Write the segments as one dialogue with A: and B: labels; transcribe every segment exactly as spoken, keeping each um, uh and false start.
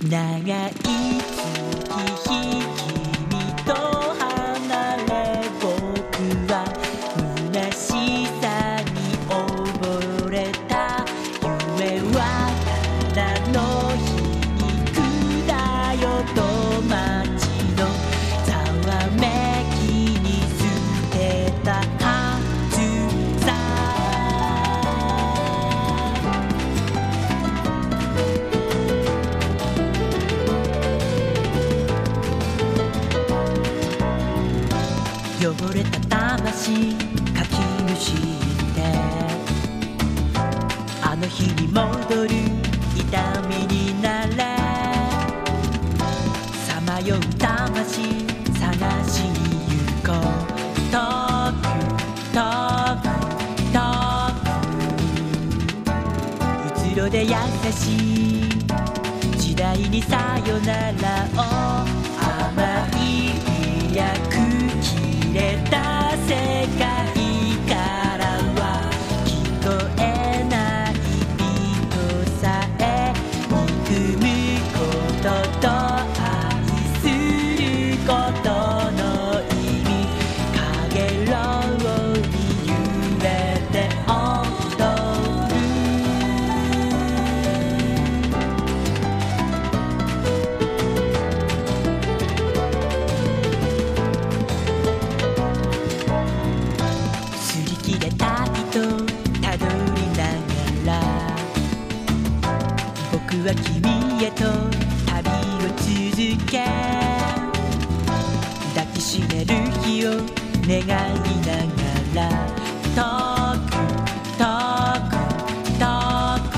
A: 長い月日君と離れ僕は虚しさに溺れた夢はただの皮肉だよと街のざわめきに捨てたはずさ汚れた魂かきむしてあの日に戻る痛みになれさまよう魂探しに行こう遠く遠く遠くうつろで優しい時代にさよならを甘い役切れた世界からは聞こえないビートさえ憎むことと愛することの意味かげろうに揺れて踊る擦り切れた糸たどりながら僕は君へと旅を続け抱きしめる日を願いながら遠く遠く遠く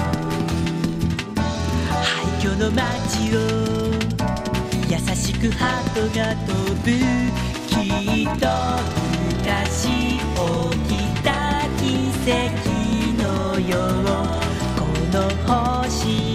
A: 廃墟の街を優しくハートが飛ぶきっと昔起きた奇跡のようこの星